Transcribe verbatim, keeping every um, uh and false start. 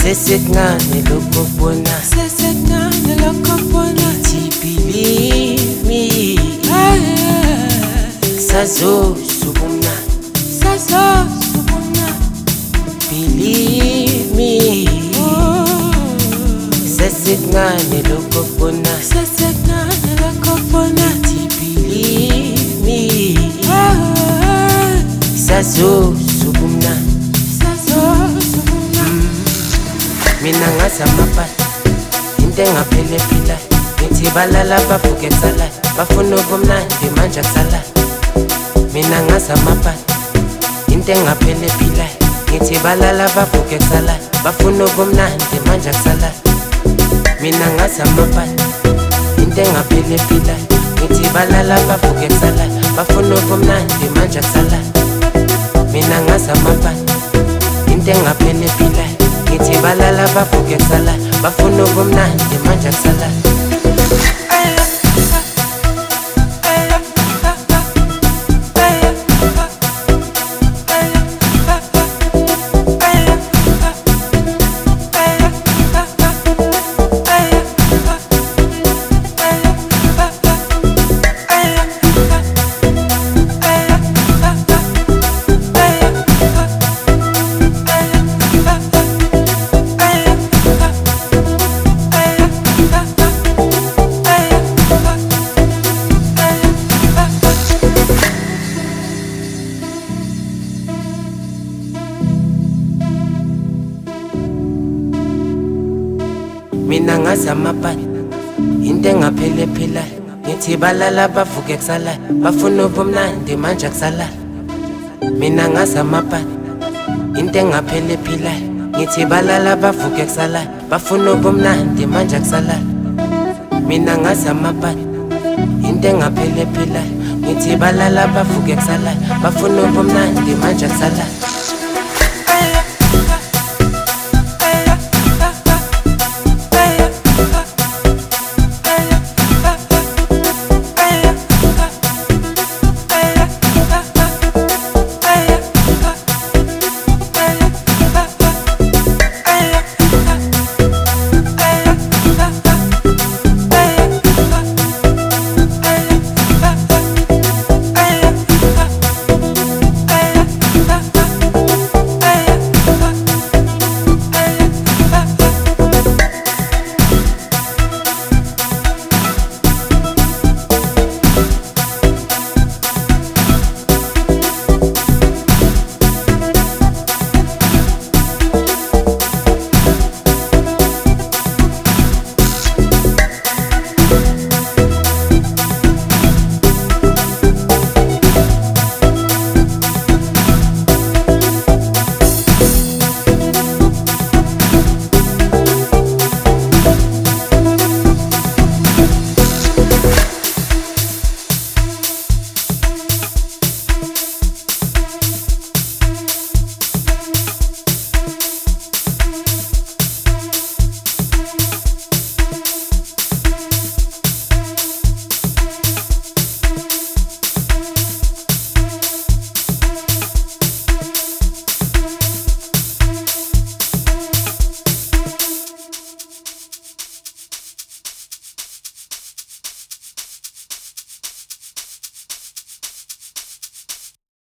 Sesekuncane lokho kubona, sesekuncane lokho kubona. Believe me, sazosuka umnandi, sazosuka umnandi. Believe me, sesekuncane lokho kubona, sesekuncane lokho kubona. Believe me, sazosuka umnandi, sazosuka umnandi. mina ngazi amapata into engaphele phila ngithi balala bavuke kusala bafuna ubumnandi manje akusala mina ngazi amapata into engaphele phila ngithi balala bavuke kusala bafuna ubumnandi manje akusala mina ngazi amapata into engaphele phila ngithi balala bavuke kusala bafuna ubumnandi manje akusala mina ngazi amapata into engaphele phila ngithi balala bavuke kusala bafuna ubumnandi manje akusala mina ngazi amapata into engaphele phila ngithi balala bavuke kusala bafuna ubumnandi manje akusala mina ngazi amapata into engaphele phila ngithi balala bavuke kusala bafuna ubumnandi manje akusala mina ngazi amapata into engaphele phila ngithi balala bavuke kusala bafuna ubumnandi manje akusala